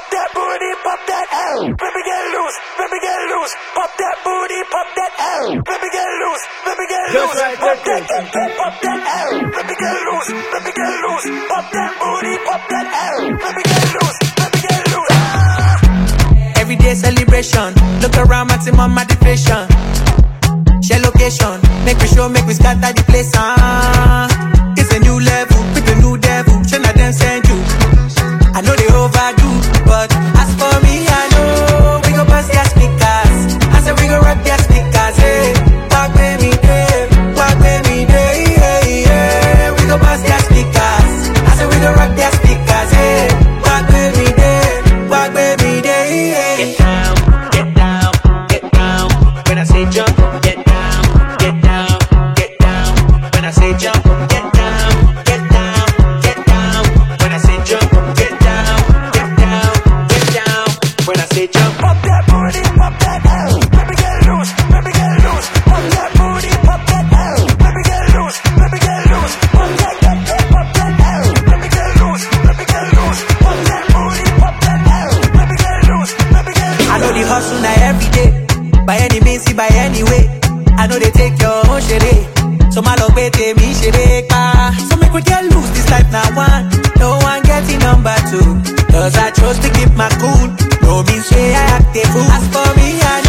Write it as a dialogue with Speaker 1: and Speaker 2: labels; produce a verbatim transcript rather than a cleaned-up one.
Speaker 1: that booty, pop that L. Baby get loose, baby get loose. Pop that booty, pop that L. Baby get loose, baby get loose. Pop that, get, get, pop that L. Baby get loose, baby get loose. Pop that booty, pop that L. Baby get loose, baby get loose. Ah.
Speaker 2: Everyday celebration, look around, maximum motivation. Share location, make we show, make we scatter the place. Ah, it's a new level, with a new devil. Should not them send you. I know they overdo, but as for me, I know we go bust their speakers. I said we go rock their speakers. Hey, walk with me, hey, walk with me, hey, hey, hey. We go bust their speakers. I said we go rock their speakers. Hey, walk with me, hey, walk with me, hey, hey.
Speaker 3: Get down, get down, get down. When I say jump, get down, get down, get down. When I say jump, get down, get down, get down. When I say jump, get down, get down, get down. When I say jump,
Speaker 1: pop that booty, pop that L. Baby get loose, baby get loose. Pop that booty, pop that L. Baby get loose, baby get loose. Pop that, get, get, pop that L. Baby get loose, baby get loose. Pop that booty, pop that L. Baby get loose, baby get loose.
Speaker 2: I know the hustle now every day. By any means, see by any way. I know they take your own shit. So my love me shit. So make we get loose this life now one. No one getting number two. Cause I chose to keep my cool. No means say I act a fool. As for me, I